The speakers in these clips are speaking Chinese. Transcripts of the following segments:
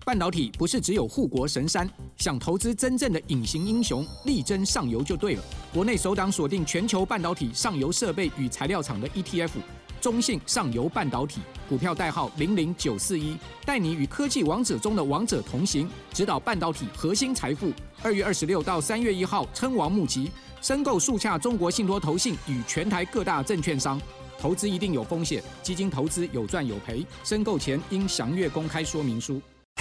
半导体不是只有护国神山，想投资真正的隐形英雄，力争上游就对了。国内首档锁定全球半导体上游设备与材料厂的 ETF， 中信上游半导体，股票代号00941，带你与科技王者中的王者同行，指导半导体核心财富。2月26到3月1号称王募集，申购速洽中国信托投信与全台各大证券商。投资一定有风险，基金投资有赚有赔，申购前应详阅公开说明书。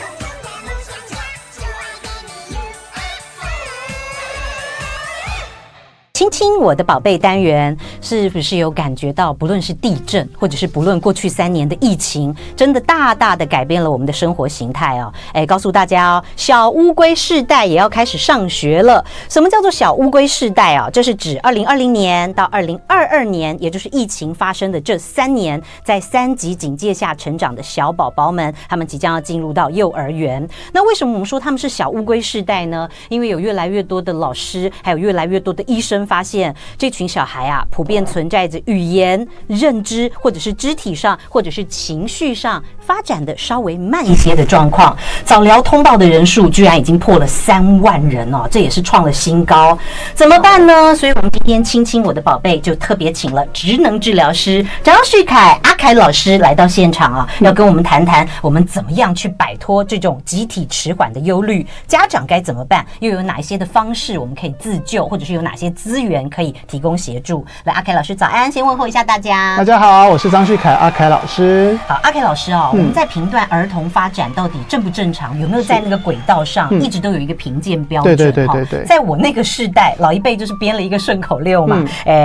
亲亲我的宝贝单元，是不是有感觉到，不论是地震，或者是不论过去3年的疫情，真的大大的改变了我们的生活形态哦。告诉大家哦，小乌龟世代也要开始上学了。什么叫做小乌龟世代啊？这是指2020年到2022年，也就是疫情发生的这3年，在3级警戒下成长的小宝宝们，他们即将要进入到幼儿园。那为什么我们说他们是小乌龟世代呢？因为有越来越多的老师，还有越来越多的医生发现这群小孩啊，普遍存在着语言、认知或者是肢体上或者是情绪上发展的稍微慢一些的状况。早疗通报的人数居然已经破了3万人哦，这也是创了新高。怎么办呢？所以我们今天亲亲我的宝贝就特别请了职能治疗师张旭凯阿凯老师来到现场啊，要跟我们谈谈我们怎么样去摆脱这种集体迟缓的忧虑，家长该怎么办，又有哪一些的方式我们可以自救，或者是有哪些资源可以提供协助。来，阿凯老师早安，先问候一下大家。 大家好，我是张旭凯阿凯老师。 好，阿凯老师哦，我们在评断儿童发展到底正不正常，有没有在那个轨道上，一直都有一个评鉴标准。对。在我那个世代，老一辈就是编了一个顺口溜嘛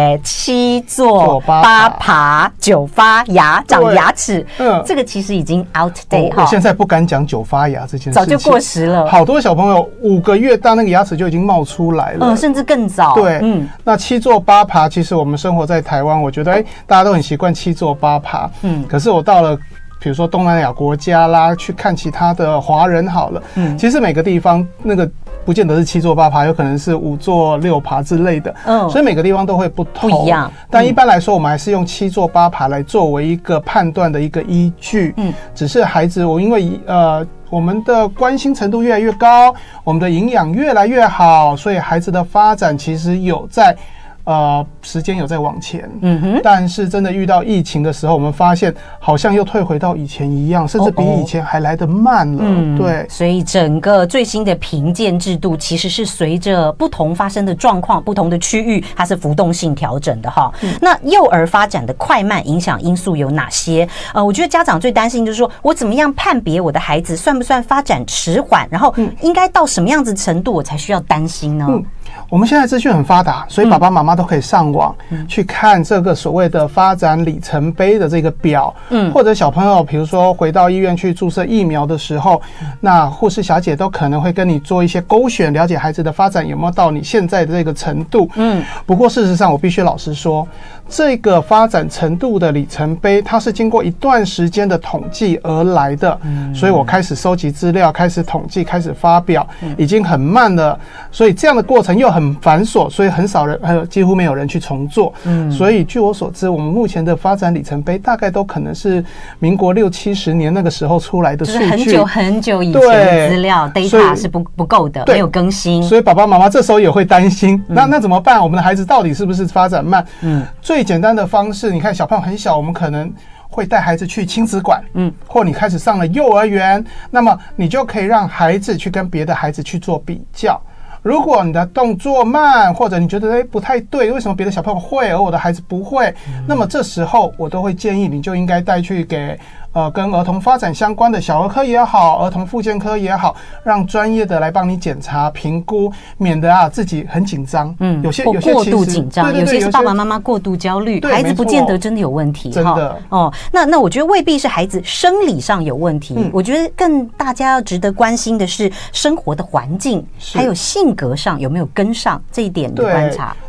，7坐8爬9发芽，长牙齿。这个其实已经 outdate 我现在不敢讲9发芽这件事情， 早就过时了。 好多小朋友5个月大，那个牙齿就已经冒出来了， 甚至更早。 对，那7坐8爬，其实我们生活在台湾，我觉得大家都很习惯7坐8爬。可是我到了比如说东南亚国家啦，去看其他的华人好了，其实每个地方那个不见得是7坐8爬，有可能是5坐6爬之类的，所以每个地方都会不一样。但一般来说，我们还是用7坐8爬来作为一个判断的一个依据。只是孩子，因为我们的关心程度越来越高，我们的营养越来越好，所以孩子的发展其实有在时间有在往前，但是真的遇到疫情的时候，我们发现好像又退回到以前一样，甚至比以前还来得慢了。对， 所以整个最新的评鉴制度其实是随着不同发生的状况、不同的区域，它是浮动性调整的哈。那幼儿发展的快慢影响因素有哪些？我觉得家长最担心就是说，我怎么样判别我的孩子算不算发展迟缓，然后应该到什么样子程度我才需要担心呢？ 我们现在资讯很发达，所以爸爸妈妈都可以上网去看这个所谓的发展里程碑的这个表，或者小朋友比如说回到医院去注射疫苗的时候，那护士小姐都可能会跟你做一些勾选，了解孩子的发展有没有到你现在的这个程度。不过事实上我必须老实说，这个发展程度的里程碑，它是经过一段时间的统计而来的，所以我开始收集资料，开始统计，开始发表，已经很慢了，所以这样的过程又很繁琐，所以很少人，几乎没有人去重做。所以据我所知，我们目前的发展里程碑大概都可能是民国60、70年那个时候出来的数据， 就是很久以前的资料 data 是不够的，没有更新。 所以爸爸妈妈这时候也会担心，那怎么办？我们的孩子到底是不是发展慢？最简单的方式，你看小朋友很小，我们可能会带孩子去亲子馆，或你开始上了幼儿园，那么你就可以让孩子去跟别的孩子去做比较。如果你的动作慢，或者你觉得不太对，为什么别的小朋友会而我的孩子不会？那么这时候我都会建议你就应该带去给跟儿童发展相关的小儿科也好，儿童复健科也好，让专业的来帮你检查评估，免得自己很紧张。有些过度紧张，有些是爸爸妈妈过度焦虑，孩子不见得真的有问题。 真的那我觉得未必是孩子生理上有问题，我觉得更大家要值得关心的是生活的环境，还有性格上有没有跟上这一点的观察。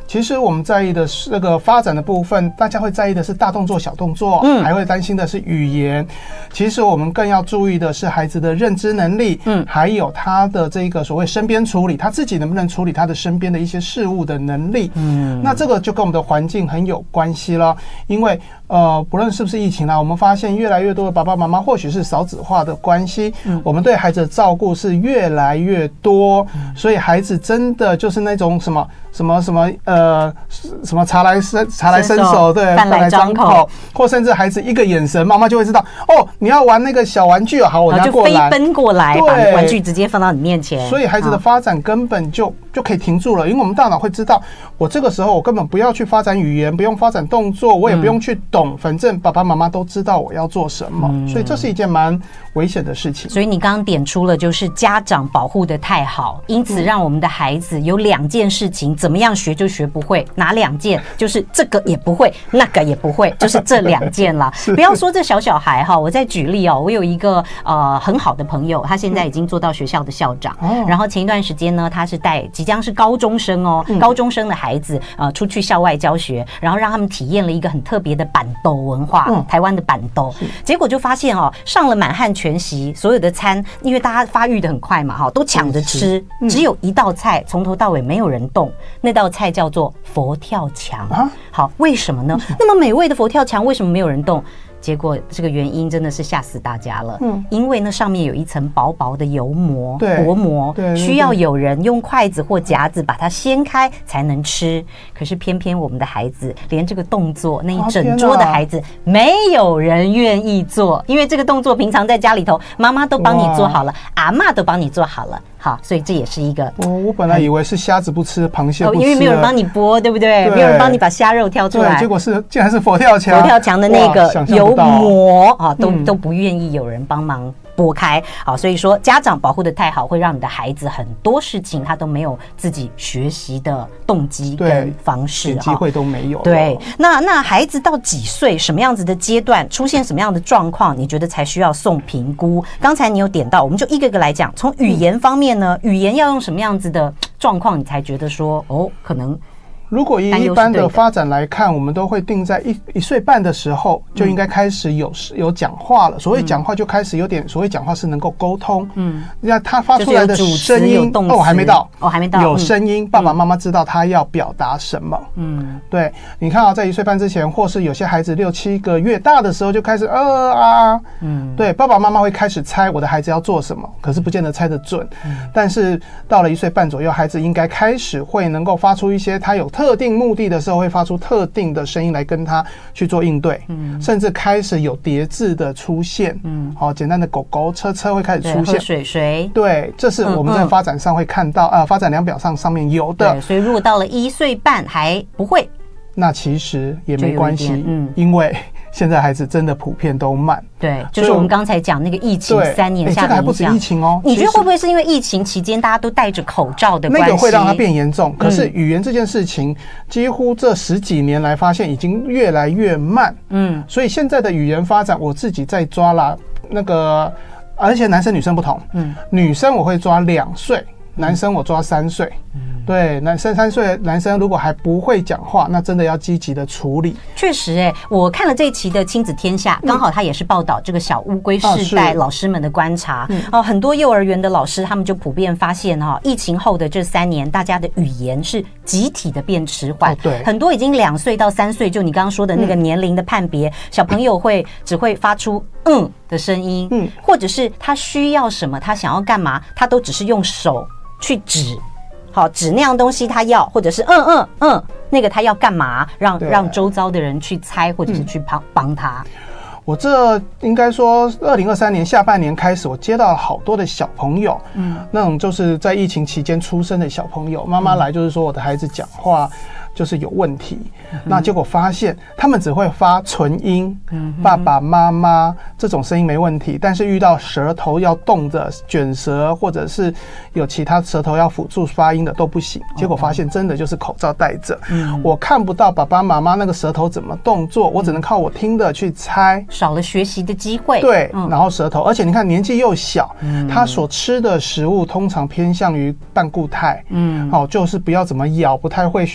其实我们在意的是这个发展的部分，大家会在意的是大动作、小动作，还会担心的是语言。其实我们更要注意的是孩子的认知能力，还有他的这个所谓身边处理，他自己能不能处理他的身边的一些事物的能力。那这个就跟我们的环境很有关系了，因为不论是不是疫情啦，我们发现越来越多的爸爸妈妈，或许是少子化的关系，我们对孩子的照顾是越来越多，所以孩子真的就是那种什么茶来伸手，对，饭来张口，或甚至孩子一个眼神，妈妈就会知道，哦，你要玩那个小玩具，好，我拿过来， 就飞奔过来，把玩具直接放到你面前。 所以孩子的发展根本就可以停住了，因为我们大脑会知道，我这个时候我根本不要去发展语言，不用发展动作，我也不用去懂，反正爸爸妈妈都知道我要做什么，所以这是一件蛮危险的事情。 所以你刚刚点出了，就是家长保护得太好，因此让我们的孩子有2件事情，怎么样学就学不会，哪2件？就是这个也不会，那个也不会，就是这2件啦。不要说这小孩哈，我再举例哦，我有一个很好的朋友，他现在已经做到学校的校长，然后前一段时间呢，他是带即将是高中生哦，高中生的孩子出去校外教学，然后让他们体验了一个很特别的板豆文化，台湾的板豆，结果就发现哦，上了满汉全席，所有的餐，因为大家发育的很快嘛，哈，都抢着吃，只有一道菜从头到尾没有人动，那道菜叫做佛跳墙。好，为什么呢？那么美味的佛跳墙为什么没有人动？结果这个原因真的是吓死大家了，因为那上面有一层薄薄的油膜，薄膜，需要有人用筷子或夹子把它掀开才能吃。可是偏偏我们的孩子连这个动作，那一整桌的孩子没有人愿意做，因为这个动作平常在家里头妈妈都帮你做好了，阿嬷都帮你做好了。好，所以这也是一个我本来以为是虾子不吃，螃蟹不吃， 因为没有人帮你剥，对不对？没有人帮你把虾肉挑出来， 结果竟然是佛跳墙， 佛跳墙的那个油膜啊，都不愿意有人帮忙拨开。好，所以说家长保护的太好，会让你的孩子很多事情他都没有自己学习的动机跟方式， 机会都没有。 对，那孩子到几岁，什么样子的阶段，出现什么样的状况，你觉得才需要送评估？刚才你有点到，我们就一个个来讲。从语言方面呢，语言要用什么样子的状况，你才觉得说可能？ 如果以一般的发展来看，我们都会定在1岁半的时候就应该开始有讲话了。所谓讲话就开始有点，所谓讲话是能够沟通。那他发出来的声音还没到，有声音，爸爸妈妈知道他要表达什么。对，你看在1岁半之前，或是有些孩子6、7个月大的时候就开始对，爸爸妈妈会开始猜我的孩子要做什么，可是不见得猜得准。但是到了1岁半左右，孩子应该开始会能够发出一些他有特定目的的时候会发出特定的声音来跟他去做应对，甚至开始有叠字的出现，简单的狗狗、车会开始出现， 喝水， 对，这是我们在发展上会看到，发展量表上面有的。 所以如果到了1岁半还不会， 那其实也没关系，因为现在孩子真的普遍都慢。 对，就是我们刚才讲那个疫情3年下的影响， 这个还不止疫情哦。 你觉得会不会是因为疫情期间大家都戴着口罩的关系， 那个会让它变严重？可是语言这件事情，几乎这10几年来发现已经越来越慢。所以现在的语言发展，我自己在抓啦，而且男生女生不同。女生我会抓2岁，男生我抓3岁。对，男生3岁，男生如果还不会讲话，那真的要积极的处理。 确实，我看了这一期的亲子天下，刚好他也是报道这个小乌龟世代老师们的观察。很多幼儿园的老师他们就普遍发现疫情后的这3年，大家的语言是集体的变迟缓。 对， 很多已经2岁到3岁，就你刚刚说的那个年龄的判别，小朋友只会发出的声音，或者是他需要什么，他想要干嘛，他都只是用手去指。好，指那样东西他要，或者是那个他要干嘛，让周遭的人去猜，或者是去帮他。 我这应该说2023年下半年开始，我接到了好多的小朋友，那种就是在疫情期间出生的小朋友，妈妈来就是说我的孩子讲话就是有问题，那结果发现他们只会发纯音，爸爸妈妈这种声音没问题，但是遇到舌头要动的卷舌，或者是有其他舌头要辅助发音的都不行。结果发现真的就是口罩戴着，我看不到爸爸妈妈那个舌头怎么动作，我只能靠我听的去猜， 少了学习的机会。 对，然后舌头，而且你看年纪又小，他所吃的食物通常偏向于半固态，就是不要怎么咬，不太会需要舌头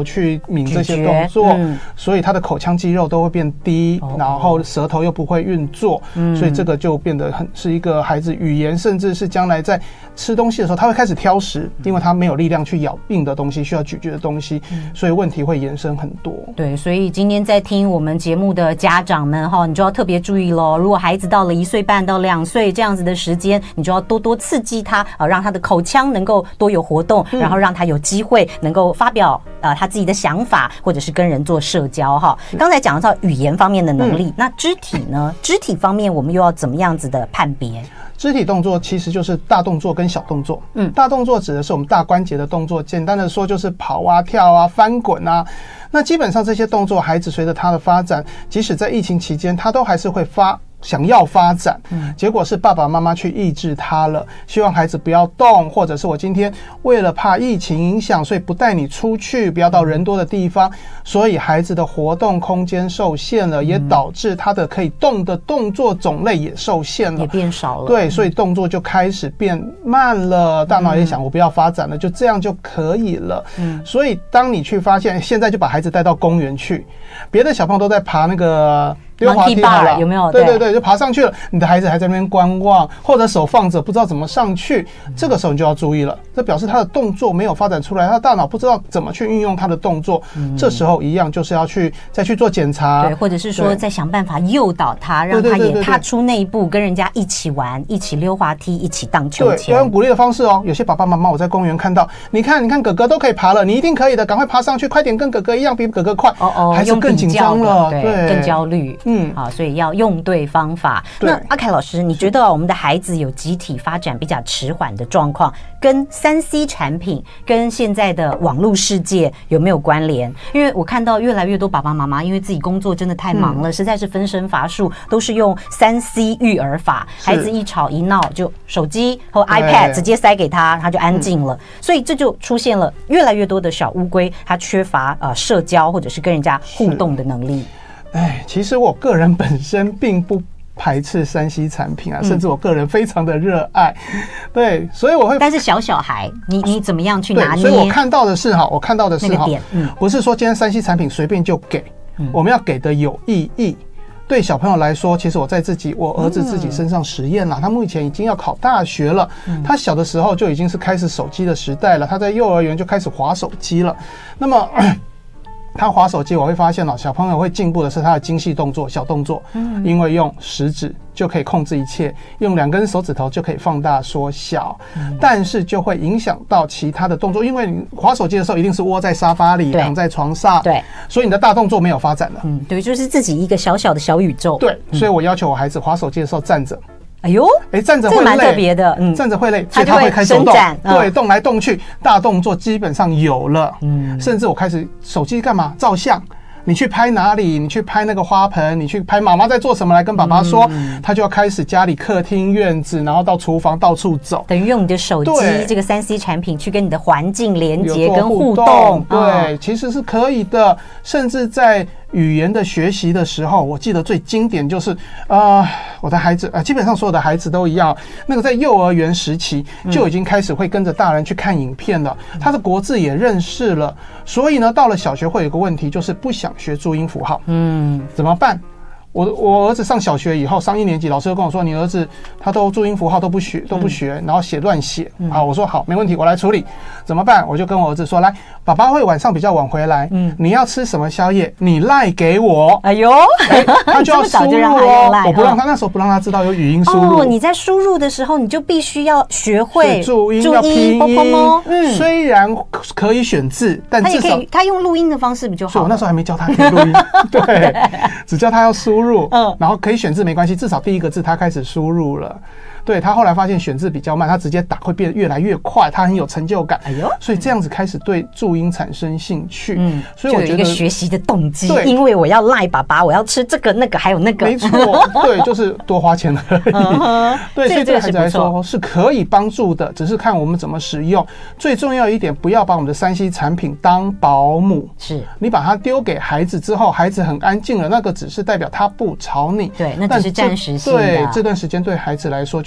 去抿这些动作，所以他的口腔肌肉都会变低，然后舌头又不会运作，所以这个就变得是一个孩子语言，甚至是将来在吃东西的时候，他会开始挑食，因为他没有力量去咬硬的东西，需要咀嚼的东西，所以问题会延伸很多。 对，所以今天在听我们节目的家长们你就要特别注意咯，如果孩子到了1岁半到2岁这样子的时间，你就要多多刺激他，让他的口腔能够多有活动，然后让他有机会能够发表他自己的想法，或者是跟人做社交刚才讲到语言方面的能力，那肢体呢？肢体方面我们又要怎么样子的判别？ 肢体动作其实就是大动作跟小动作。大动作指的是我们大关节的动作，简单的说就是跑啊、跳啊、翻滚啊。那基本上这些动作，孩子随着他的发展，即使在疫情期间，他都还是会想要发展，结果是爸爸妈妈去抑制他了，希望孩子不要动，或者是我今天为了怕疫情影响，所以不带你出去，不要到人多的地方，所以孩子的活动空间受限了，也导致他的可以动的动作种类也受限了， 也变少了。 对，所以动作就开始变慢了，大脑也想我不要发展了，就这样就可以了。所以当你去发现，现在就把孩子带到公园去，别的小朋友都在爬那个溜滑梯好了， 有没有？ 对对对，就爬上去了，你的孩子还在那边观望，或者手放着不知道怎么上去，这个时候你就要注意了，这表示他的动作没有发展出来，他的大脑不知道怎么去运用他的动作，这时候一样就是要再去做检查， 对，或者是说再想办法诱导他，让他也踏出那一步，跟人家一起玩，一起溜滑梯，一起荡秋千。 对，要用鼓励的方式哦。有些爸爸妈妈我在公园看到，你看哥哥都可以爬了，你一定可以的，赶快爬上去，快点跟哥哥一样，比哥哥快。孩子更紧张了， 对，更焦虑。所以要用对方法。那阿凯老师，你觉得我们的孩子有集体发展比较迟缓的状况，跟3C 产品跟现在的网络世界有没有关联？因为我看到越来越多爸爸妈妈因为自己工作真的太忙了，实在是分身乏术，都是用3C 育儿法，孩子一吵一闹就手机或 iPad 直接塞给他，他就安静了。所以这就出现了越来越多的小乌龟，他缺乏社交或者是跟人家互动的能力。 其实我个人本身并不排斥3C 产品啊，甚至我个人非常的热爱，对，所以我会。 但是小孩，你怎么样去拿捏？ 所以我看到的是不是说今天3C 产品随便就给，我们要给的有意义。对小朋友来说，其实我儿子自己身上实验了，他目前已经要考大学了，他小的时候就已经是开始手机的时代了，他在幼儿园就开始滑手机了，那么。他滑手机，我会发现小朋友会进步的是他的精细动作、小动作，因为用食指就可以控制一切，用2根手指头就可以放大缩小，但是就会影响到其他的动作，因为你滑手机的时候一定是窝在沙发里、躺在床上，对，所以你的大动作没有发展了。 对，就是自己一个小小的小宇宙。 对，所以我要求我孩子滑手机的时候站着。 哎呦， 站着会累，这蛮特别的， 站着会累，所以他会开始动，对，动来动去，大动作基本上有了，甚至我开始手机干嘛？照相。你去拍哪里？你去拍那个花盆，你去拍妈妈在做什么来跟爸爸说，他就要开始家里客厅、院子，然后到厨房到处走， 等于用你的手机这个3C 产品去跟你的环境连接跟互动。 对，其实是可以的，甚至在语言的学习的时候，我记得最经典就是我的孩子基本上所有的孩子都一样，那个在幼儿园时期就已经开始会跟着大人去看影片了，他的国字也认识了，所以呢，到了小学会有个问题，就是不想学注音符号，怎么办？我儿子上小学以后，上1年级，老师就跟我说，你儿子他都注音符号都不学，然后乱写。好，我说好，没问题，我来处理。怎么办？我就跟我儿子说，来，爸爸会晚上比较晚回来，你要吃什么宵夜，你赖给我。 哎呦， 他就要输入哦，我不让他，那时候不让他知道有语音输入。 你在输入的时候，你就必须要学会注音，要拼音。虽然可以选字，但至少他用录音的方式比较好。 我那时候还没教他可以录音，对，只教他要输入。然后可以选字没关系，至少第一个字他开始输入了。对，他后来发现选字比较慢，他直接打会变越来越快，他很有成就感。所以这样子开始对注音产生兴趣。所以我觉得就有一个学习的动机，因为我要赖爸爸，我要吃这个那个还有那个。 没错，对，就是多花钱而已。对，所以对孩子来说是可以帮助的，只是看我们怎么使用。最重要一点，不要把我们的3C 产品当保姆。是你把它丢给孩子之后，孩子很安静了，那个只是代表他不吵你。 对，那只是暂时性的。 对，这段时间对孩子来说就是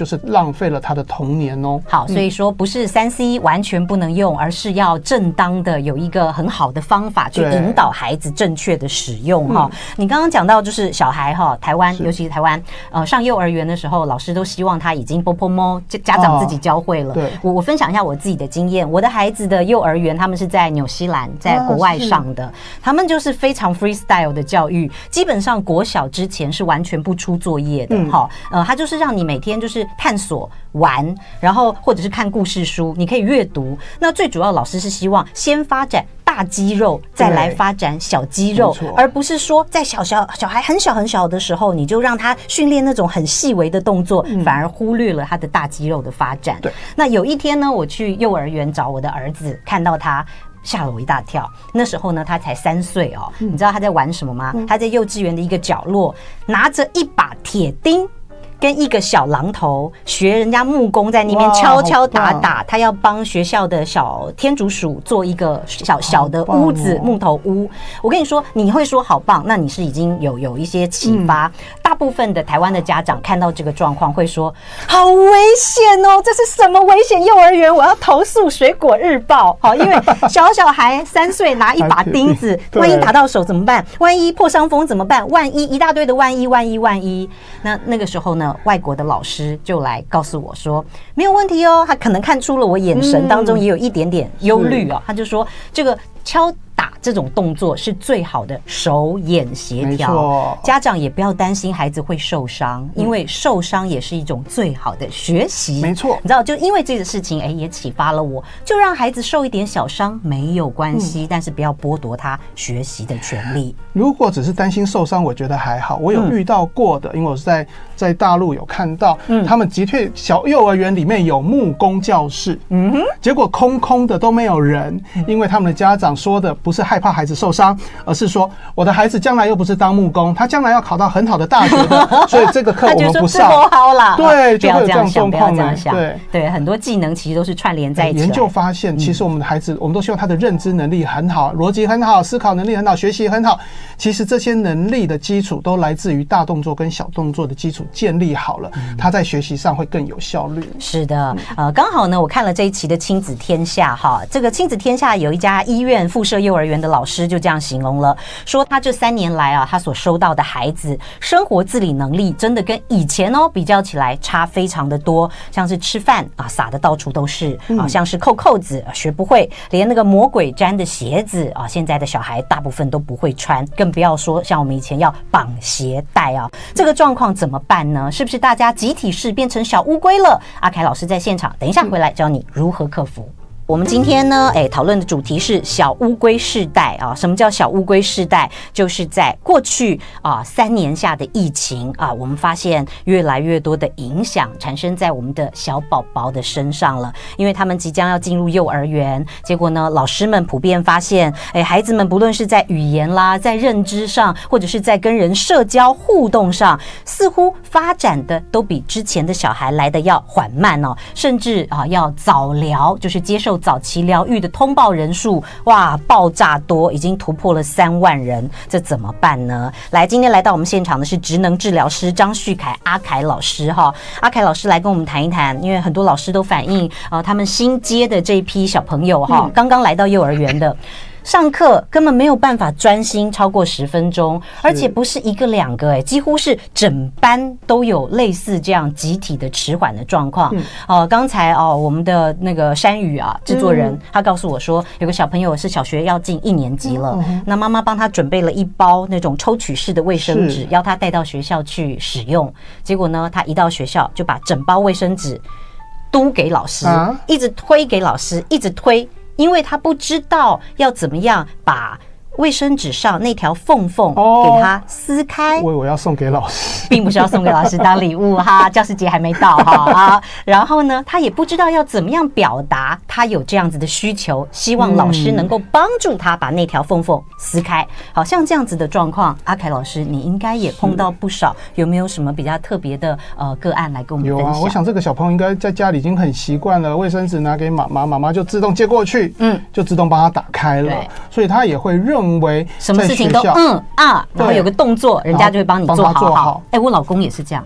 是浪费了他的童年哦。 好，所以说不是3C 完全不能用，而是要正当的有一个很好的方法去引导孩子正确的使用哈。你刚刚讲到就是小孩哈，台湾尤其是台湾上幼儿园的时候，老师都希望他已经波波摸，家长自己教会了。 对， 我分享一下我自己的经验，我的孩子的幼儿园他们是在纽西兰，在国外上的，他们就是非常 freestyle 的教育，基本上国小之前是完全不出作业的哈。他就是让你每天就是探索玩，然后或者是看故事书，你可以阅读。那最主要老师是希望先发展大肌肉，再来发展小肌肉，而不是说在小孩很小很小的时候，你就让他训练那种很细微的动作，反而忽略了他的大肌肉的发展。 对， 那有一天呢，我去幼儿园找我的儿子，看到他吓了我一大跳。那时候呢，他才3岁哦。你知道他在玩什么吗？他在幼稚园的一个角落，拿着一把铁钉跟一个小榔头，学人家木工在那边敲敲打打，他要帮学校的小天竺鼠做一个小的屋子，木头屋。我跟你说，你会说好棒，那你是已经有一些启发。大部分的台湾的家长看到这个状况会说，好危险哦，这是什么危险幼儿园？我要投诉水果日报。好，因为小孩3岁拿一把钉子，万一打到手怎么办？万一破伤风怎么办？万一一大堆的万一。那个时候呢，外国的老师就来告诉我说，没有问题哦。他可能看出了我眼神当中也有一点点忧虑哦，他就说这个敲打这种动作是最好的手眼协调，家长也不要担心孩子会受伤，因为受伤也是一种最好的学习。 没错， 你知道，就因为这个事情，也启发了我，就让孩子受一点小伤没有关系，但是不要剥夺他学习的权利。 如果只是担心受伤，我觉得还好。我有遇到过的，因为我是在大陆有看到，他们的确小幼儿园里面有木工教室，结果空空的都没有人，因为他们的家长说的不是害怕孩子受伤，而是说我的孩子将来又不是当木工，他将来要考到很好的大学的，所以这个课我们不上。对，就会有这样状况。 对，很多技能其实都是串联在一起。 研究发现，其实我们的孩子，我们都希望他的认知能力很好，逻辑很好，思考能力很好，学习很好。其实这些能力的基础都来自于大动作跟小动作的基础建立好了，他在学习上会更有效率。 是的，刚好呢，我看了这一期的亲子天下哈，这个亲子天下有一家医院附设幼儿园的老师就这样形容了，说他这3年来啊，他所收到的孩子生活自理能力真的跟以前比较起来差非常的多，像是吃饭撒的到处都是像是扣扣子学不会，连那个魔鬼毡的鞋子现在的小孩大部分都不会穿，更不要说像我们以前要绑鞋带这个状况怎么办呢？是不是大家集体式变成小乌龟了？阿凯老师在现场，等一下回来教你如何克服。我们今天呢，讨论的主题是小乌龟世代啊。什么叫小乌龟世代？就是在过去3年下的疫情我们发现越来越多的影响产生在我们的小宝宝的身上了。因为他们即将要进入幼儿园，结果呢，老师们普遍发现，孩子们不论是在语言啦，在认知上，或者是在跟人社交互动上，似乎发展的都比之前的小孩来的要缓慢甚至要早疗，就是接受早期疗愈的通报人数爆炸多，已经突破了3万人，这怎么办呢？今天来到我们现场的是职能治疗师张旭凯阿凯老师阿凯老师来跟我们谈一谈，因为很多老师都反映他们新接的这一批小朋友刚刚来到幼儿园的。上课根本没有办法专心超过10分钟，而且不是1个2个几乎是整班都有类似这样集体的迟缓的状况。刚才我们的那个山宇制作人他告诉我说，有个小朋友是小学要进1年级了，那妈妈帮他准备了一包那种抽取式的卫生纸，要他带到学校去使用。结果呢，他一到学校就把整包卫生纸嘟给老师，一直推给老师，一直推。因为他不知道要怎么样把卫生纸上那条缝缝给它撕开。我要送给老师， 并不是要送给老师当礼物教师节还没到然后呢，他也不知道要怎么样表达他有这样子的需求，希望老师能够帮助他把那条缝缝撕开。好像这样子的状况，阿凯老师你应该也碰到不少，有没有什么比较特别的个案来跟我们分享？ 有我想这个小朋友应该在家里已经很习惯了，卫生纸拿给妈妈，妈妈就自动接过去，就自动帮他打开了，所以他也会认为什么事情都然后有个动作，人家就会帮你做好。我老公也是这样。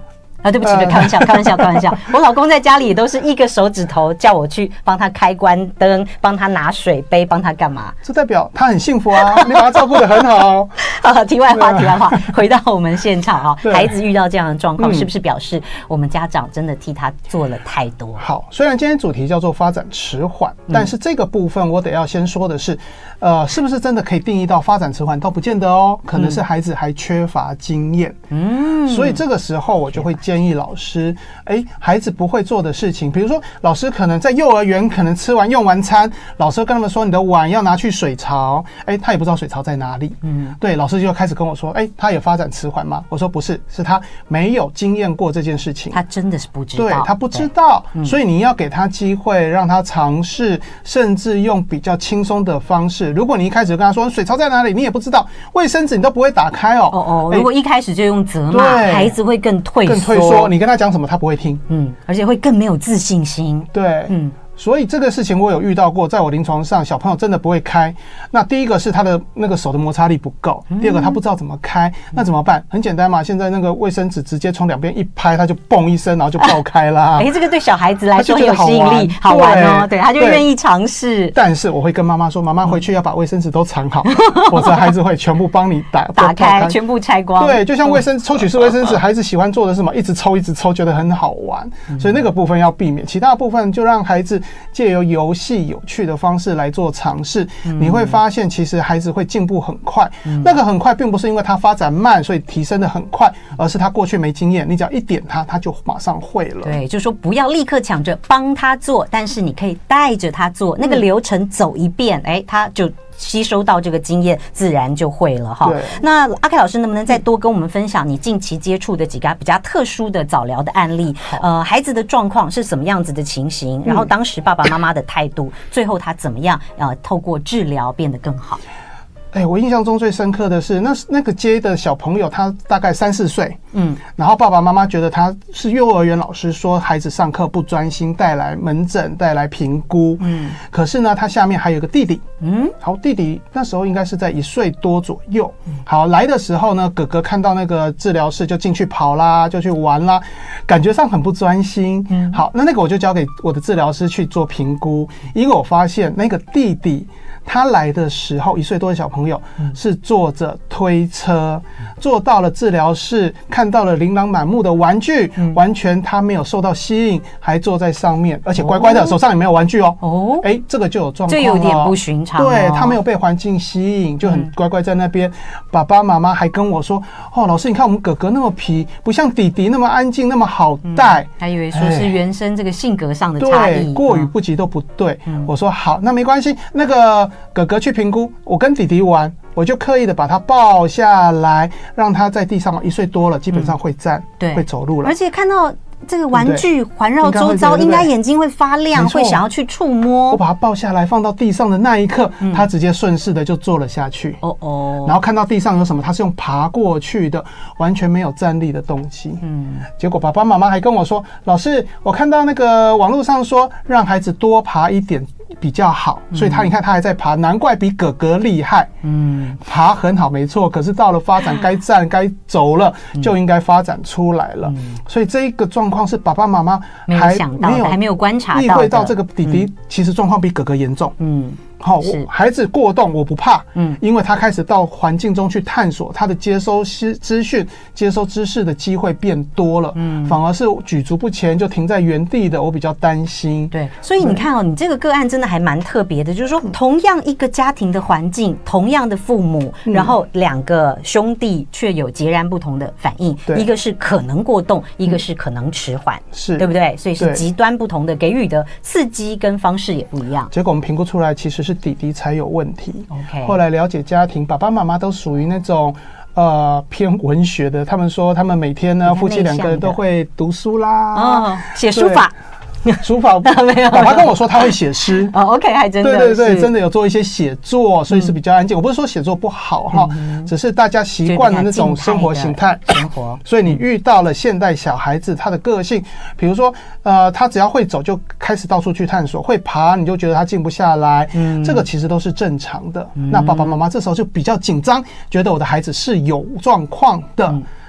啊，对不起，开玩笑。我老公在家里也都是一个手指头叫我去帮他开关灯，帮他拿水杯，帮他干嘛？ 这代表他很幸福啊，你把他照顾得很好。 题外话，回到我们现场啊，孩子遇到这样的状况，是不是表示我们家长真的替他做了太多？ 好，虽然今天主题叫做发展迟缓，但是这个部分我得要先说的是，是不是真的可以定义到发展迟缓？倒不见得哦，可能是孩子还缺乏经验。所以这个时候我就会建议老师，孩子不会做的事情，比如说老师可能在幼儿园可能用完餐，老师跟他们说你的碗要拿去水槽，他也不知道水槽在哪里。对，老师就开始跟我说，他有发展迟缓吗？我说不是，是他没有经验过这件事情， 他真的是不知道， 对，他不知道，所以你要给他机会，让他尝试，甚至用比较轻松的方式。如果你一开始就跟他说水槽在哪里，你也不知道，卫生纸你都不会打开哦。 如果一开始就用责骂，孩子会更退缩，你跟他讲什么他不会听， 而且会更没有自信心。 对，所以这个事情我有遇到过，在我临床上，小朋友真的不会开。那第一个是他的那个手的摩擦力不够，第二个他不知道怎么开，那怎么办？很简单嘛，现在那个卫生纸直接从两边一拍，它就嘣一声，然后就爆开啦。 这个对小孩子来说很有吸引力，好玩哦。对，他就愿意尝试。 但是我会跟妈妈说，妈妈回去要把卫生纸都藏好，否则孩子会全部帮你打开，全部拆光。 对，就像抽取式卫生纸，孩子喜欢做的是什么？一直抽，觉得很好玩。所以那个部分要避免，其他的部分就让孩子借由游戏有趣的方式来做尝试，你会发现其实孩子会进步很快。那个很快并不是因为他发展慢所以提升的很快，而是他过去没经验，你只要一点他就马上会了。 对，就是说不要立刻抢着帮他做，但是你可以带着他做，那个流程走一遍，他就吸收到这个经验，自然就会了哈。那阿凯老师能不能再多跟我们分享你近期接触的几个比较特殊的早疗的案例？孩子的状况是什么样子的情形？然后当时爸爸妈妈的态度，最后他怎么样透过治疗变得更好？ 我印象中最深刻的是那个街的小朋友，他大概3、4岁，然后爸爸妈妈觉得他是幼儿园老师说孩子上课不专心，带来门诊，带来评估，可是呢，他下面还有个弟弟，好，弟弟那时候应该是在1岁多左右，好，来的时候呢，哥哥看到那个治疗室就进去跑啦，就去玩啦，感觉上很不专心，好，那个我就交给我的治疗师去做评估，因为我发现那个弟弟他来的时候，1岁多的小朋友是坐着推车，坐到了治疗室，看到了琳琅满目的玩具，完全他没有受到吸引，还坐在上面，而且乖乖的，手上也没有玩具哦。这个就有状况了， 这有点不寻常。 对，他没有被环境吸引，就很乖乖在那边。爸爸妈妈还跟我说：“老师，你看我们哥哥那么皮，不像弟弟那么安静，那么好带。” 还以为说是原生这个性格上的差异， 对，过于不及都不对。我说好，那没关系，那个哥哥去评估，我跟弟弟玩，我就刻意的把他抱下来，让他在地上，1岁多了，基本上会站，会走路了， 而且看到这个玩具环绕周遭，应该眼睛会发亮，会想要去触摸。 我把它抱下来放到地上的那一刻，他直接顺势的就坐了下去。然后看到地上有什么，他是用爬过去的，完全没有站立的动机。结果爸爸妈妈还跟我说：“老师，我看到那个网络上说让孩子多爬一点比较好，所以你看他还在爬，难怪比哥哥厉害。爬很好没错，可是到了发展该站该走了，就应该发展出来了。所以这一个状况是爸爸妈妈还没有观察到的， 意会到这个弟弟其实状况比哥哥严重。好，孩子过动我不怕，因为他开始到环境中去探索，他的接收资讯、接收知识的机会变多了，反而是举足不前就停在原地的，我比较担心。 对，所以你看你这个个案真的还蛮特别的，就是说同样一个家庭的环境，同样的父母，然后2个兄弟却有截然不同的反应，一个是可能过动，一个是可能迟缓，对不对？所以是极端不同的，给予的刺激跟方式也不一样。 结果我们评估出来，其实是弟弟才有问题。后来了解家庭，爸爸妈妈都属于那种偏文学的，他们说他们每天呢，夫妻2个人都会读书啦， 写书法。 书法没有，爸爸跟我说他会写诗 OK， 还真的对，真的有做一些写作，所以是比较安静。我不是说写作不好哈，只是大家习惯的那种生活形态，所以你遇到了现代小孩子他的个性，比如说他只要会走就开始到处去探索，会爬你就觉得他静不下来，这个其实都是正常的。那爸爸妈妈这时候就比较紧张，觉得我的孩子是有状况的。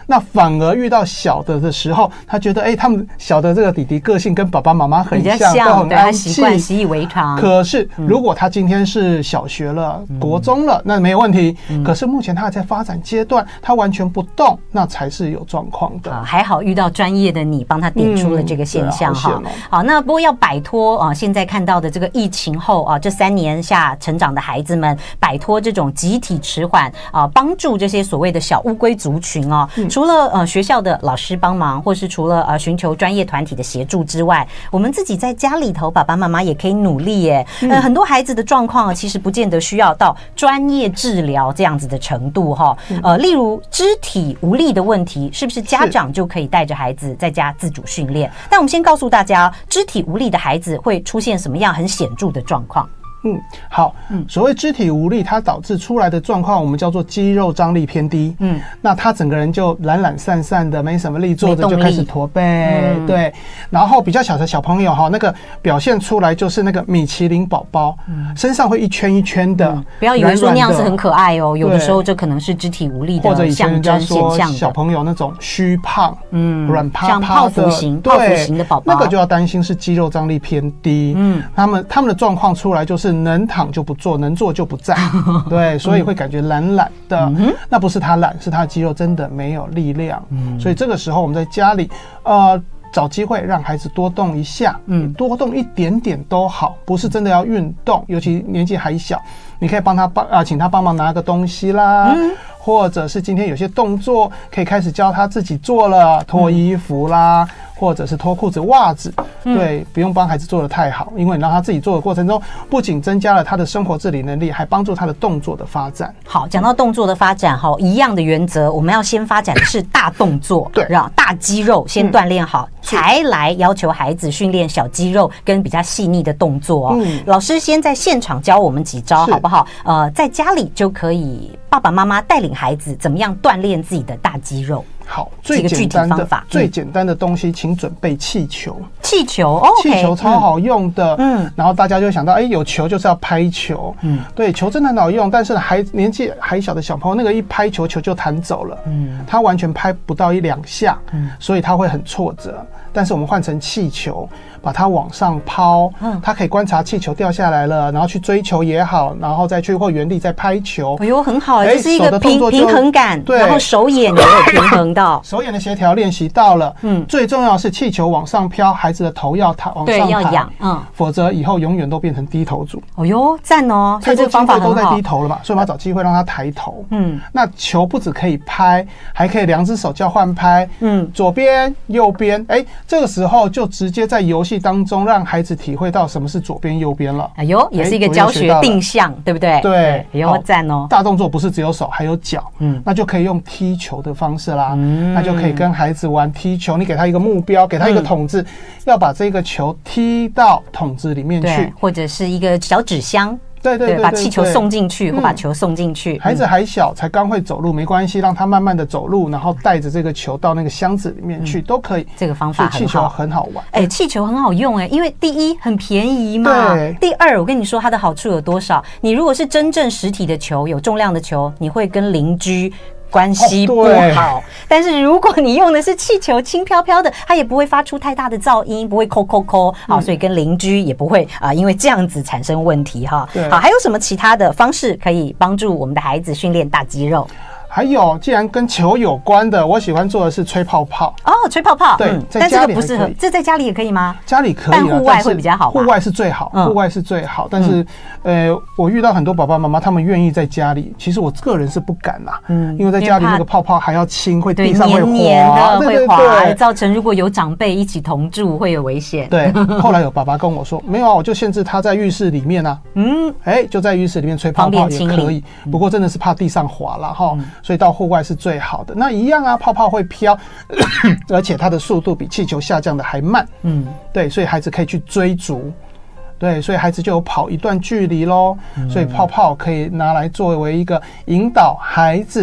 那反而遇到小的时候，他觉得他们小的这个弟弟个性跟爸爸妈妈很像，都很安静， 习以为常。 可是如果他今天是小学了、国中了，那没有问题。可是目前他还在发展阶段，他完全不动，那才是有状况的。 还好遇到专业的你帮他点出了这个现象哈。好，那不过要摆脱现在看到的这个疫情后这3年下成长的孩子们，摆脱这种集体迟缓帮助这些所谓的小乌龟族群除了学校的老师帮忙，或是除了寻求专业团体的协助之外，我们自己在家里头爸爸妈妈也可以努力耶。很多孩子的状况其实不见得需要到专业治疗这样子的程度哈。例如肢体无力的问题，是不是家长就可以带着孩子在家自主训练？但我们先告诉大家，肢体无力的孩子会出现什么样很显著的状况？ 好，所谓肢体无力，它导致出来的状况，我们叫做肌肉张力偏低。那他整个人就懒懒散散的，没什么力，坐着就开始驼背。对，然后比较小的小朋友那个表现出来就是那个米其林宝宝，身上会一圈一圈的。 不要以为说那样是很可爱哦，有的时候这可能是肢体无力的象征，或者以前人家说小朋友那种虚胖，软趴趴的， 像泡芙型的宝宝， 那个就要担心是肌肉张力偏低。他们的状况出来就是能躺就不坐，能坐就不站。对，所以会感觉懒懒的。那不是他懒，是他的肌肉真的没有力量。所以这个时候我们在家里找机会让孩子多动一下，多动一点点都好，不是真的要运动，尤其年纪还小，你可以请他帮忙拿个东西啦。或者是今天有些动作可以开始教他自己做了，脱衣服啦，或者是脱裤子、袜子。对，不用帮孩子做得太好，因为你让他自己做的过程中，不仅增加了他的生活自理能力，还帮助他的动作的发展。 好，讲到动作的发展一样的原则，我们要先发展的是大动作，对，让大肌肉先锻炼好，才来要求孩子训练小肌肉跟比较细腻的动作老师先在现场教我们几招好不好？在家里就可以爸爸妈妈带领孩子怎么样锻炼自己的大肌肉。 好，最简单的东西，请准备气球。 气球超好用的。然后大家就会想到，有球就是要拍球。对，球真的很好用，但是年纪还小的小朋友，那个一拍球就弹走了。他完全拍不到1-2下，所以他会很挫折。但是我们换成气球，把它往上抛，他可以观察气球掉下来了，然后去追球也好，然后再去或原地再拍球。 很好，这是一个平衡感，然后手眼也有平衡到， 手眼的协调练习到了。最重要的是气球往上飘，孩子的头要往上抬， 要仰， 否则以后永远都变成低头族。 赞哦！所以这个方法很好， 都在低头了嘛，所以我们要找机会让他抬头。那球不只可以拍，还可以2只手交换拍。左边、右边，这个时候就直接在游戏当中让孩子体会到什么是左边、右边了。 也是一个教学定向，对不对？ 对， 赞哦！ 大动作不是只有手，还有脚。那就可以用踢球的方式啦。那就可以跟孩子玩踢球，你给他一个目标，给他一个筒子，要把这个球踢到筒子里面去， 或者是一个小纸箱。 对， 把气球送进去，或把球送进去。 孩子还小，才刚会走路，没关系，让他慢慢的走路，然后带着这个球到那个箱子里面去，都可以。 这个方法很好， 气球很好玩。 气球很好用因为第一很便宜嘛，第二我跟你说它的好处有多少？你如果是真正实体的球，有重量的球，你会跟邻居关系不好，但是如果你用的是气球，轻飘飘的，它也不会发出太大的噪音，不会扣扣扣，好，所以跟邻居也不会因为这样子产生问题哈。好，还有什么其他的方式可以帮助我们的孩子训练大肌肉？ 还有，既然跟球有关的，我喜欢做的是吹泡泡。 吹泡泡， 对， 但这个不适合，这在家里也可以吗？ 家里可以， 但户外会比较好。 户外是最好，户外是最好。但是，我遇到很多爸爸妈妈，他们愿意在家里，其实我个人是不敢啦，因为在家里那个泡泡还要清，会地上会滑， 会滑，造成如果有长辈一起同住会有危险。 对，后来有爸爸跟我说，没有我就限制他在浴室里面啊，就在浴室里面吹泡泡也可以，不过真的是怕地上滑啦哈。所以到户外是最好的。那一样泡泡会飘，而且它的速度比气球下降的还慢。对，所以孩子可以去追逐。对，所以孩子就有跑一段距离咯。所以泡泡可以拿来作为一个引导孩子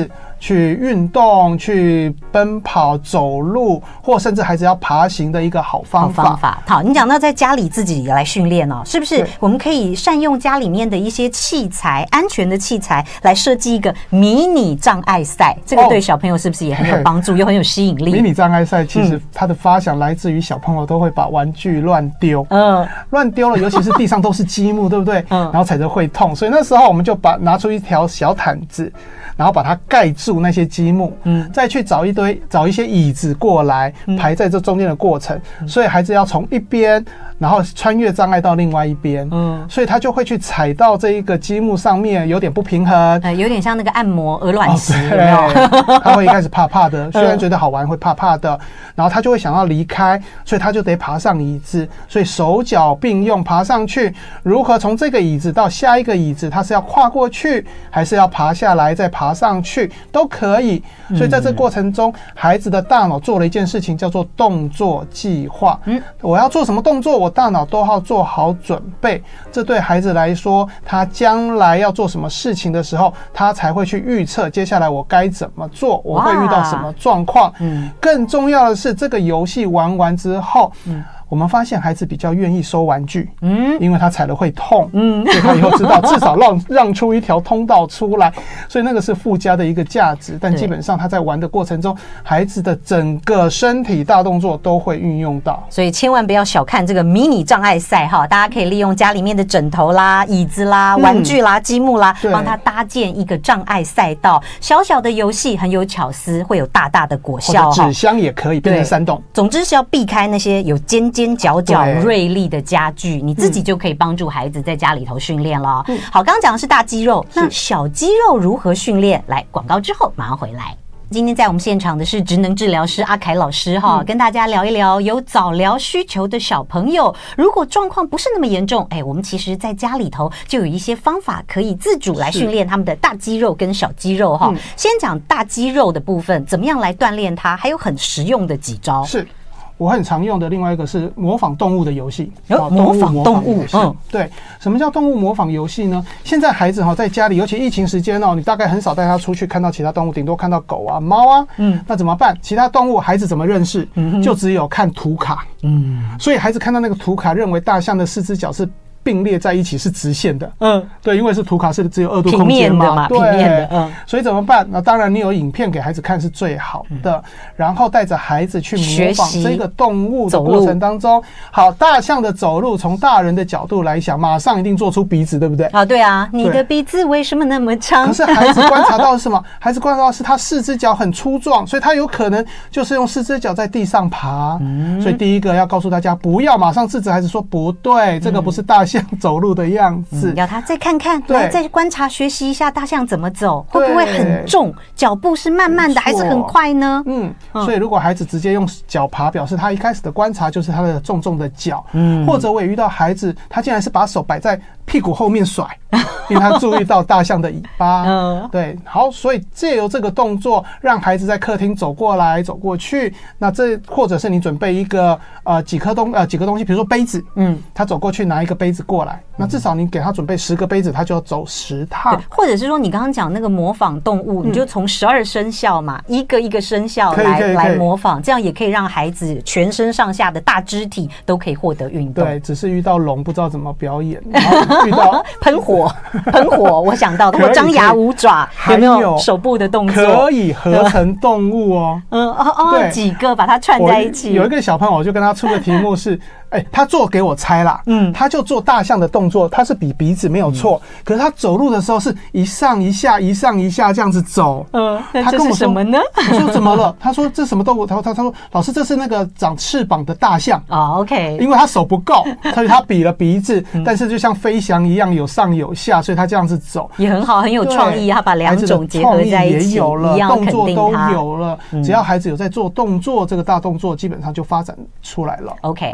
去运动、去奔跑、走路，或甚至孩子要爬行的一个好方法。 好，你讲到在家里自己来训练哦，是不是我们可以善用家里面的一些器材，安全的器材来设计一个迷你障碍赛？这个对小朋友是不是也很有帮助，又很有吸引力？ 迷你障碍赛其实它的发想来自于小朋友都会把玩具乱丢，乱丢了，尤其是地上都是积木，对不对？然后踩着会痛，所以那时候我们就拿出一条小毯子，然后把它盖住那些积木，再去找一些椅子过来排在这中间的过程，所以孩子要从一边，然后穿越障碍到另外一边，所以他就会去踩到这一个积木上面，有点不平衡， 有点像那个按摩鹅卵石，有没有？ 他会一开始怕怕的，虽然觉得好玩，会怕怕的，然后他就会想要离开，所以他就得爬上椅子，所以手脚并用爬上去。如何从这个椅子到下一个椅子，他是要跨过去，还是要爬下来再爬上去，都可以。所以在这过程中，孩子的大脑做了一件事情，叫做动作计划。我要做什么动作，我大脑都要做好准备。这对孩子来说，他将来要做什么事情的时候，他才会去预测接下来我该怎么做，我会遇到什么状况。更重要的是，这个游戏玩完之后，我们发现孩子比较愿意收玩具，因为他踩了会痛，所以他以后知道至少让出一条通道出来，所以那个是附加的一个价值。但基本上他在玩的过程中，孩子的整个身体大动作都会运用到， 所以千万不要小看这个迷你障碍赛哈！大家可以利用家里面的枕头啦、椅子啦、玩具啦、积木啦，帮他搭建一个障碍赛道。小小的游戏很有巧思，会有大大的果效。 纸箱也可以变成山洞。 总之是要避开那些有尖角锐利的家具，你自己就可以帮助孩子在家里头训练了。好，刚刚讲的是大肌肉，那小肌肉如何训练？来，广告之后马上回来。今天在我们现场的是职能治疗师阿凯老师哈，跟大家聊一聊有早疗需求的小朋友，如果状况不是那么严重，我们其实在家里头就有一些方法可以自主来训练他们的大肌肉跟小肌肉哈。先讲大肌肉的部分，怎么样来锻炼它，还有很实用的几招。 是我很常用的另外一个是模仿动物的游戏， 模仿动物。 对，什么叫动物模仿游戏呢？现在孩子在家里，尤其疫情时间你大概很少带他出去看到其他动物，顶多看到狗啊、猫啊。那怎么办？其他动物孩子怎么认识？就只有看图卡。所以孩子看到那个图卡，认为大象的4只脚是并列在一起是直线的，对，因为是图卡是只有2度空间嘛， 对，平面的， 所以怎么办？那当然你有影片给孩子看是最好的，然后带着孩子去模仿这个动物的过程当中，好，大象的走路从大人的角度来想，马上一定做出鼻子，对不对？ 啊，对啊，你的鼻子为什么那么长？ 可是孩子观察到是什么？孩子观察到是他4只脚很粗壮，所以他有可能就是用4只脚在地上爬。所以第一个要告诉大家，不要马上制止孩子说不对，这个不是大象走路的样子， 要他再看看，来再观察学习一下大象怎么走，会不会很重？脚步是慢慢的还是很快呢？ 所以如果孩子直接用脚爬，表示他一开始的观察就是他的重重的脚。或者我也遇到孩子，他竟然是把手摆在屁股后面甩，因为他注意到大象的尾巴。对，好，所以借由这个动作，让孩子在客厅走过来走过去。那这或者是你准备一个几个东西，比如说杯子，他走过去拿一个杯子过来，那至少你给他准备10个杯子，他就要走10趟。 或者是说你刚刚讲那个模仿动物，你就从12生肖嘛，一个一个生肖来模仿，这样也可以让孩子全身上下的大肢体都可以获得运动。 对，只是遇到龙不知道怎么表演，然后遇到喷火，我想到的，或张牙舞爪，有没有手部的动作？ 可以合成动物哦。 对，几个把它串在一起。 有一个小朋友，我就跟他出个题目是，他做给我猜啦，他就做大象的动作，他是比鼻子没有错，可是他走路的时候是一上一下，一上一下这样子走。 他跟我说什么呢？ 我说怎么了？他说这什么动物？他说老师，这是那个长翅膀的大象。 OK， 因为他手不够，所以他比了鼻子，但是就像飞翔一样有上有下，所以他这样子走也很好，很有创意。他把两种结合在一起， 也有了，动作都有了。 只要孩子有在做动作，这个大动作基本上就发展出来了。 OK， 好，刚刚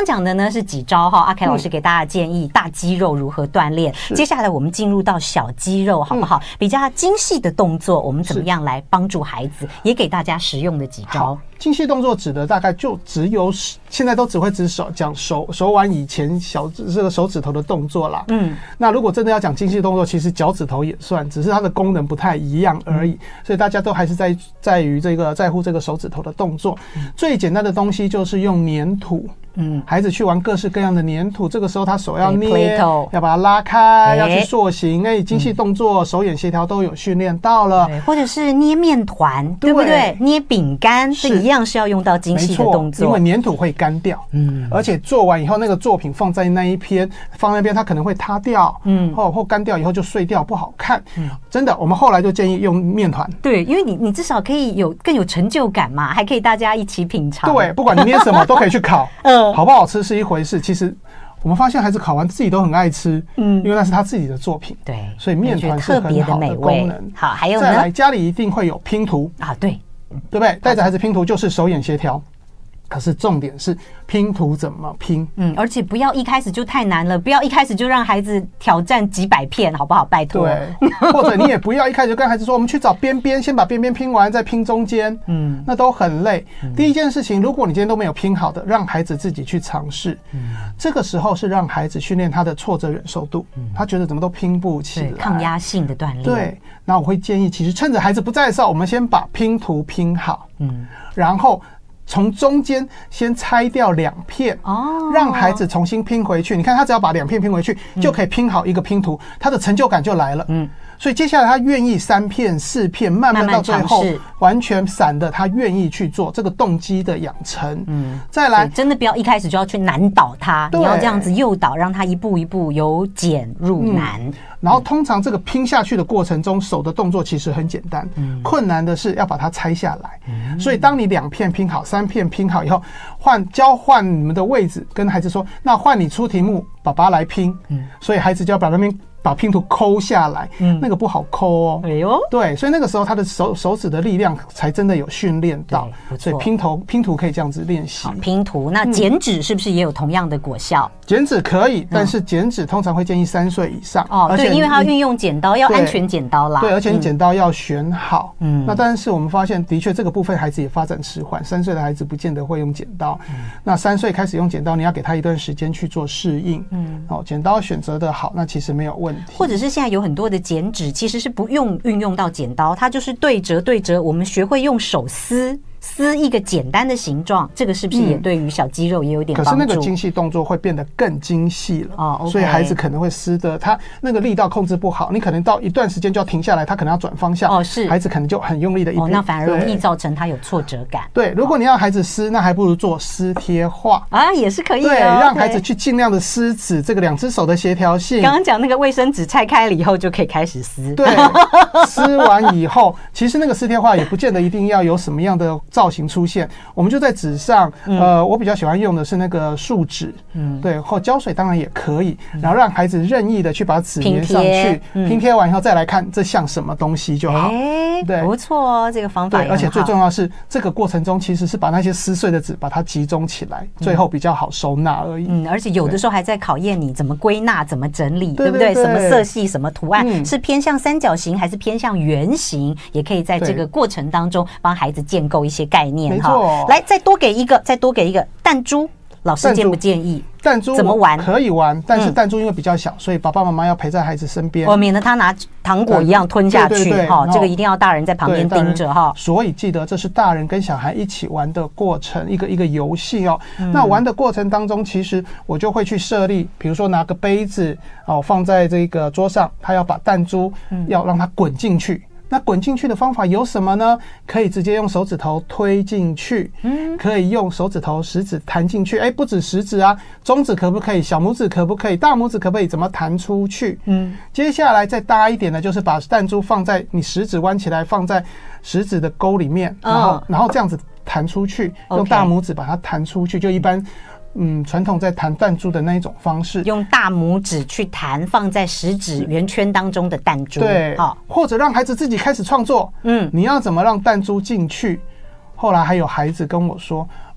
讲的呢是几招哈，阿凯老师给大家建议，大肌肉如何锻炼。接下来我们进入到小肌肉，好不好？比较精细的动作，我们怎么样来帮助孩子，也给大家实用的几招。 精细动作指的大概就只有现在都只会指讲手腕以前这个手指头的动作啦。那如果真的要讲精细动作，其实脚趾头也算，只是它的功能不太一样而已。所以大家都还是在于这个在乎这个手指头的动作。最简单的东西就是用粘土。孩子去玩各式各样的粘土，这个时候他手要捏，要把它拉开，要去塑形，精细动作、手眼协调都有训练到了。 或者是捏面团，对不对？捏饼干，这一样是要用到精细的动作， 因为粘土会干掉，而且做完以后那个作品放在那边，它可能会塌掉，或干掉以后就碎掉，不好看。真的，我们后来就建议用面团， 对，因为你至少可以更有成就感嘛，还可以大家一起品尝。 对，不管你捏什么都可以去烤，好不好吃是一回事，其实我们发现孩子烤完自己都很爱吃，因为那是他自己的作品。 对， 所以面团是很好的功能。 好，还有呢？ 再来，家里一定会有拼图啊，对不对？带着孩子拼图就是手眼协调。可是重点是拼图怎么拼？ 而且不要一开始就太难了，不要一开始就让孩子挑战几百片，好不好？拜托。 对，或者你也不要一开始就跟孩子说，我们去找边边，先把边边拼完，再拼中间。那都很累。第一件事情，如果你今天都没有拼好的，让孩子自己去尝试。这个时候是让孩子训练他的挫折忍受度。他觉得怎么都拼不起来， 抗压性的锻炼。 对，那我会建议，其实趁着孩子不在的时候，我们先把拼图拼好。然后从中间先拆掉2片，让孩子重新拼回去。你看，他只要把2片拼回去，就可以拼好一个拼图，他的成就感就来了。所以接下来他愿意3片、4片，慢慢到最后完全散的，他愿意去做这个动机的养成。再来， 真的不要一开始就要去难倒他，你要这样子诱导，让他一步一步由简入难。 然后通常这个拼下去的过程中，手的动作其实很简单，困难的是要把它拆下来。所以当你2片拼好、3片拼好以后，交换你们的位置，跟孩子说，那换你出题目，爸爸来拼。所以孩子就要把那边把拼图抠下来，那个不好抠哦。哎呦，对，所以那个时候他的手指的力量才真的有训练到。所以拼图可以这样子练习。 拼图，那剪纸是不是也有同样的果效？ 剪纸可以，但是剪纸通常会建议3岁以上。 而且因为它运用剪刀，要安全剪刀啦。 对，而且你剪刀要选好。那但是我们发现，的确这个部分孩子也发展迟缓，3岁的孩子不见得会用剪刀。那3岁开始用剪刀，你要给他一段时间去做适应。剪刀选择的好，那其实没有问题。 或者是现在有很多的剪纸，其实是不用运用到剪刀，它就是对折，我们学会用手撕一个简单的形状，这个是不是也对于小肌肉也有点帮助？ 可是那个精细动作会变得更精细了所以孩子可能会撕的，他那个力道控制不好，你可能到一段时间就要停下来，他可能要转方向是孩子可能就很用力的那反而容易造成他有挫折感。 对，如果你要孩子撕，那还不如做撕贴画也是可以对，让孩子去尽量的撕纸，这个2只手的协调性。 刚刚讲那个卫生纸拆开了以后就可以开始撕， 对，撕完以后，其实那个撕贴画也不见得一定要有什么样的造型出现，我们就在纸上，我比较喜欢用的是那个树脂，对，或胶水当然也可以，然后让孩子任意的去把纸粘上去，拼贴完以后再来看这像什么东西就好。 对，不错这个方法也很好。 而且最重要的是，这个过程中其实是把那些撕碎的纸把它集中起来，最后比较好收纳而已。 而且有的时候还在考验你怎么归纳、怎么整理，对不对？什么色系、什么图案，是偏向三角形还是偏向圆形，也可以在这个过程当中帮孩子建构一些概念。 没错， 来再多给一个弹珠，老师建不建议？ 弹珠怎么玩？ 可以玩，但是弹珠因为比较小，所以爸爸妈妈要陪在孩子身边， 免得他拿糖果一样吞下去哈。这个一定要大人在旁边盯着哈。 所以记得这是大人跟小孩一起玩的过程，一个游戏哦。那玩的过程当中，其实我就会去设立，比如说拿个杯子放在这个桌上，他要把弹珠要让它滚进去。那滚进去的方法有什么呢？可以直接用手指头推进去，可以用手指头食指弹进去，不止食指啊，中指可不可以？小拇指可不可以？大拇指可不可以？怎么弹出去？接下来再大一点的，就是把弹珠放在你食指弯起来，放在食指的沟里面，然后这样子弹出去，用大拇指把它弹出去，就一般。传统在弹弹珠的那一种方式， 用大拇指去弹放在食指圆圈当中的弹珠， 对，或者让孩子自己开始创作，你要怎么让弹珠进去？后来还有孩子跟我说，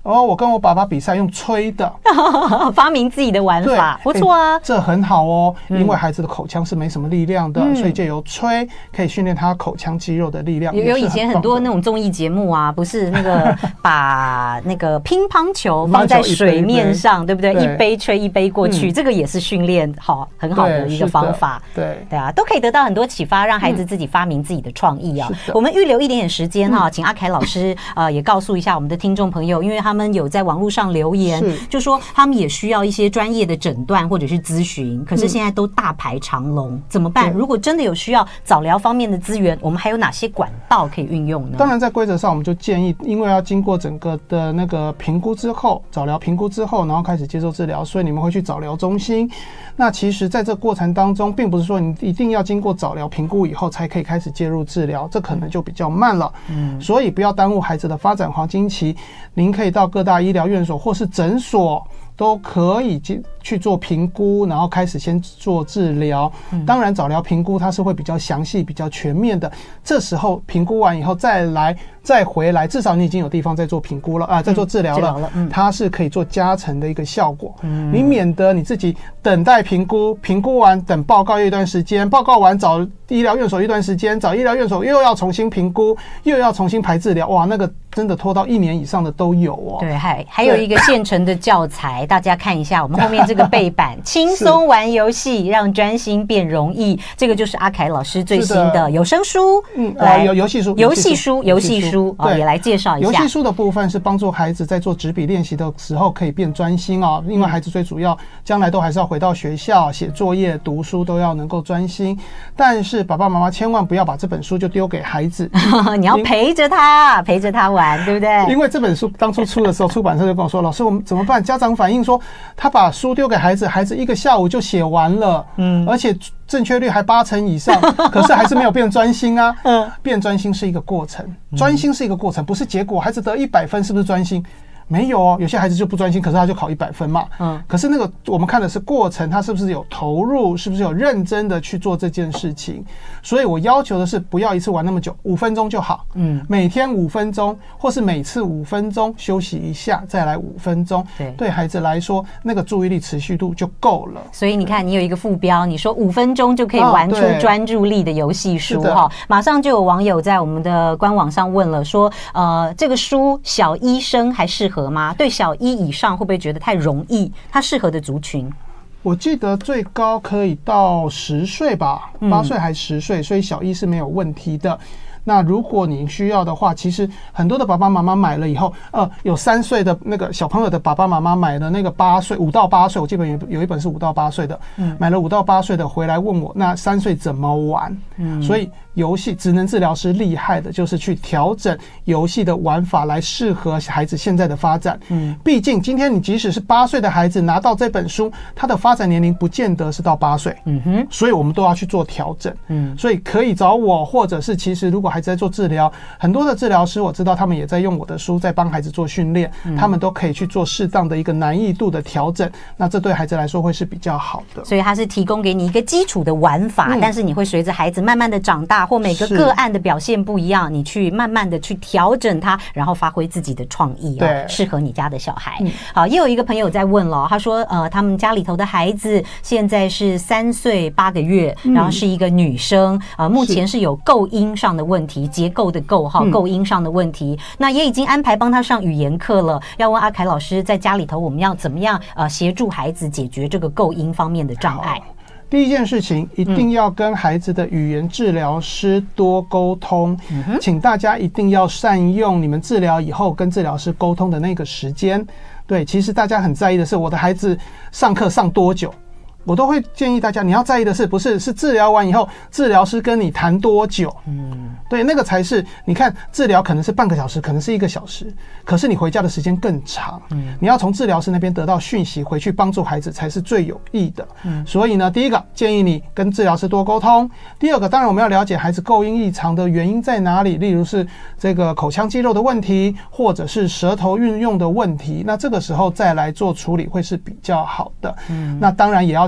我跟我爸爸比赛用吹的， 发明自己的玩法，不错啊， 这很好哦。因为孩子的口腔是没什么力量的，所以借由吹可以训练他口腔肌肉的力量。 有以前很多那种综艺节目啊，不是那个把那个乒乓球放在水面上，对不对？一杯吹一杯过去，这个也是训练很好的一个方法。对啊，都可以得到很多启发，让孩子自己发明自己的创意啊。我们预留一点点时间哈，请阿凯老师也告诉一下我们的听众朋友，因为他们有在网络上留言，就说他们也需要一些专业的诊断或者是咨询，可是现在都大排长龙，怎么办？如果真的有需要早疗方面的资源，我们还有哪些管道可以运用呢？ 当然，在规则上我们就建议，因为要经过整个的那个评估之后，早疗评估之后，然后开始接受治疗，所以你们会去早疗中心。那其实在这个过程当中，并不是说你一定要经过早疗评估以后才可以开始介入治疗，这可能就比较慢了。所以不要耽误孩子的发展黄金期，您可以到各大医疗院所或是诊所都可以去做评估，然后开始先做治疗。当然早疗评估它是会比较详细比较全面的，这时候评估完以后再回来，至少你已经有地方在做评估了在做治疗了，它是可以做加成的一个效果。你免得你自己等待评估，评估完等报告一段时间，报告完找医疗院所一段时间，找医疗院所又要重新评估，又要重新排治疗，哇，那个真的拖到1年以上的都有哦。 对，还有一个现成的教材，大家看一下我们后面这个背板，轻松玩游戏，让专心变容易。这个就是阿凯老师最新的有声书， 游戏书也来介绍一下。 游戏书的部分是帮助孩子在做纸笔练习的时候可以变专心哦，因为孩子最主要将来都还是要回到学校写作业、读书，都要能够专心。但是爸爸妈妈千万不要把这本书就丢给孩子， 你要陪着他玩，对不对？ 因为这本书当初出的时候，出版社就跟我说：“老师，我们怎么办？”家长反映说，他把书丢给孩子，孩子一个下午就写完了，而且正确率还80%以上，可是还是没有变专心啊。变专心是一个过程，专心是一个过程，不是结果。孩子得100分是不是专心？没有哦，有些孩子就不专心，可是他就考100分嘛。可是那个我们看的是过程，他是不是有投入，是不是有认真的去做这件事情。所以我要求的是不要一次玩那么久，5分钟就好。每天5分钟，或是每次5分钟，休息一下再来5分钟。对孩子来说，那个注意力持续度就够了。 所以你看，你有一个副标，你说5分钟就可以玩出专注力的游戏书哈。马上就有网友在我们的官网上问了，说这个书小1生还适合吗？对小1以上会不会觉得太容易？它适合的族群， 我记得最高可以到10岁吧，8岁还10岁，所以小1是没有问题的。那如果你需要的话，其实很多的爸爸妈妈买了以后，有3岁的那个小朋友的爸爸妈妈买了那个5到8岁，我记得有一本是5到8岁的，买了5到8岁的回来问我，那3岁怎么玩？所以游戏职能治疗师厉害的就是去调整游戏的玩法来适合孩子现在的发展。毕竟今天你即使是8岁的孩子拿到这本书，他的发展年龄不见得是到8岁，所以我们都要去做调整。所以可以找我，或者是其实如果孩子在做治疗，很多的治疗师我知道他们也在用我的书在帮孩子做训练，他们都可以去做适当的一个难易度的调整，那这对孩子来说会是比较好的。 所以他是提供给你一个基础的玩法，但是你会随着孩子慢慢的长大，或每个个案的表现不一样，你去慢慢的去调整它，然后发挥自己的创意适合你家的小孩。好，也有一个朋友在问了，他说他们家里头的孩子现在是3岁8个月，然后是一个女生，目前是有构音上的问题，结构的构构音上的问题，那也已经安排帮他上语言课了。要问阿凯老师，在家里头我们要怎么样协助孩子解决这个构音方面的障碍？ 第一件事情，一定要跟孩子的语言治疗师多沟通，请大家一定要善用你们治疗以后跟治疗师沟通的那个时间。对，其实大家很在意的是我的孩子上课上多久，我都会建议大家，你要在意的是不是治疗完以后治疗师跟你谈多久。对，那个才是。你看治疗可能是半个小时，可能是1个小时，可是你回家的时间更长。你要从治疗师那边得到讯息，回去帮助孩子才是最有益的。所以呢，第一个建议你跟治疗师多沟通。第二个，当然我们要了解孩子构音异常的原因在哪里，例如是这个口腔肌肉的问题，或者是舌头运用的问题。那这个时候再来做处理会是比较好的。那当然也要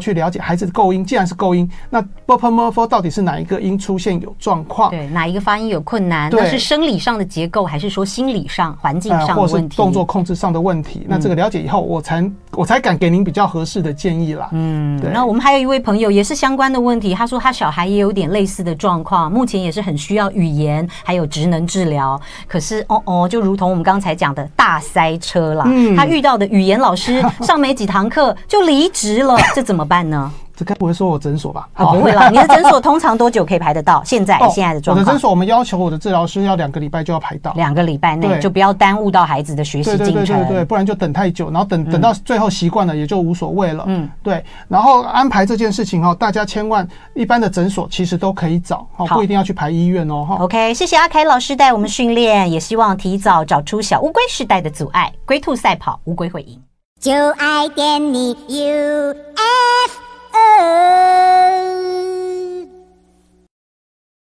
去了解孩子的构音，既然是构音，那 //到底是哪一个音出现有状况？ 对，哪一个发音有困难？那是生理上的结构，还是说心理上、环境上的问题， 或是动作控制上的问题？那这个了解以后，我才敢给您比较合适的建议啦。对。 那我们还有一位朋友也是相关的问题，他说他小孩也有点类似的状况，目前也是很需要语言还有职能治疗，可是就如同我们刚才讲的大塞车啦，他遇到的语言老师上没几堂课就离职了，这怎么办呢？ 这该不会说我诊所吧？ 不会啦，你的诊所通常多久可以排得到？现在的状况， 我的诊所我们要求我的治疗师要2个礼拜就要排到 ，2个礼拜内就不要耽误到孩子的学习进程， 对，不然就等太久，然后等到最后习惯了也就无所谓了。对。然后安排这件事情大家千万一般的诊所其实都可以找，不一定要去排医院哦。 OK， 谢谢阿凯老师带我们训练，也希望提早找出小乌龟时代的阻碍，龟兔赛跑，乌龟会赢。就爱点你 UFO。